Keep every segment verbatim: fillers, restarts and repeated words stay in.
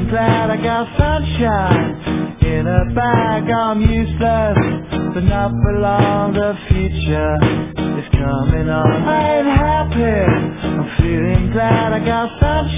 feeling glad I got sunshine in a bag. I'm useless, but not for long. The future is coming on. I ain't happy. I'm feeling glad I got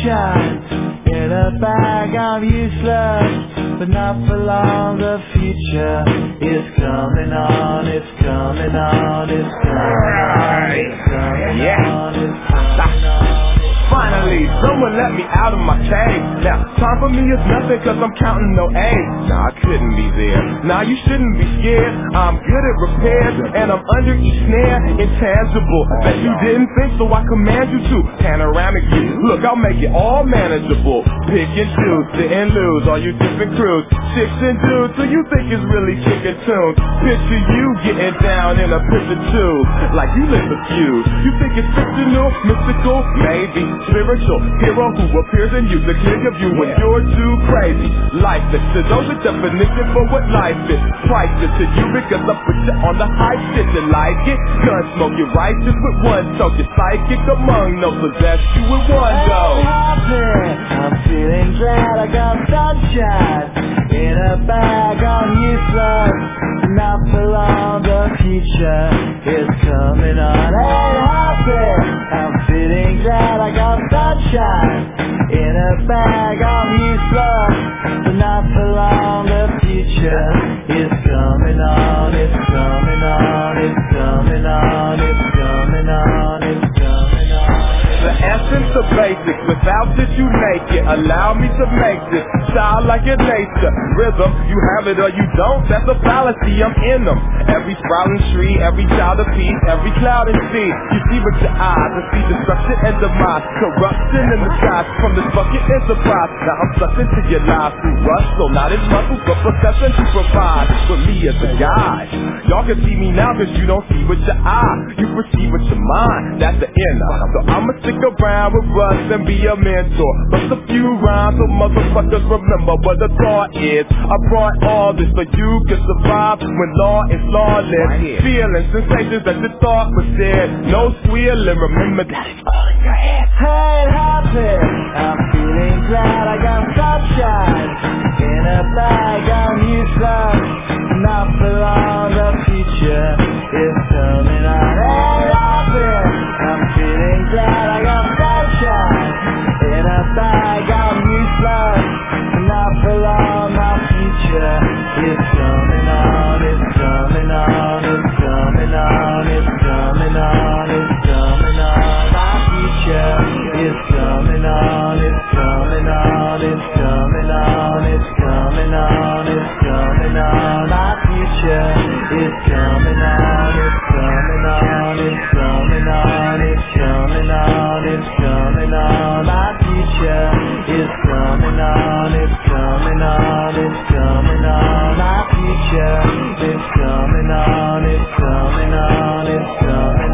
sunshine in a bag. I'm useless, but not for long. The future is coming on. It's coming on. It's coming on. It's coming on. It's coming on. Finally, someone let me out of my cave. Now, time for me is nothing cause I'm counting no A's. Nah, I couldn't be there. Nah, you shouldn't be scared. I'm good at repairs, and I'm under each snare. Intangible, that you didn't think, so I command you to. Panoramic view, look, I'll make it all manageable. Pick and choose, sit and lose, all you different crews. Chicks and dudes, so you think it's really kicking tunes. Picture you getting down in a picture tube, like you lit the fuse. You think it's fictional, mystical, maybe spiritual hero who appears in you to clear your view when you're too crazy. Lifeless to those, the definition for what life is. Priceless to you because I put you on the high shit. You like it? Gun smoke, you're righteous with one toke. You're psychic among no possess you with one go. I'm happy. I'm feeling glad I got sunshine in a bag. I'm useless, not for long. The future is coming on. Hey, happy. I'm feeling glad I got sunshine in a bag. I'm useless, but not for long. The future is coming on. It's coming on. It's coming on. It's coming on. It's coming on. The essence of basics, without it you make it. Allow me to make this child like your nature. Rhythm, you have it or you don't, that's a fallacy, I'm in them. Every sprouting tree, every child of peace, every cloud and sea. You see with your eyes and see destruction and demise. Corruption in the skies from this bucket enterprise. Now I'm sucked into your lives through rust, so not as muscles but percussion to provide for me as a guide. Y'all can see me now cause you don't see with your eye. You perceive with your mind, that's the inner. So I'ma stick around with Russ and be a mentor. Bust a few rhymes so motherfuckers remember what the thought is. I brought all this so you can survive when law is lawless. Feeling sensations that you thought was dead. No squealing, remember that it's all in your head. Hey, happy. I'm feeling glad I got sunshine in a bag. I'm useless, not for long. The future is coming on. Hey, happy. I'm feeling glad I got sunshine in a bag. I'm useless, not for long. My future is coming on. It's coming on. It's coming on. It's coming on. It's coming on. My future is coming on. It's coming on. It's coming on. It's coming on. It's coming on. My future is coming on. It's coming on. It's coming on. It's coming on. It's coming on. My future is coming on. It's coming on. It's coming on. My future is coming on. It's coming on. It's coming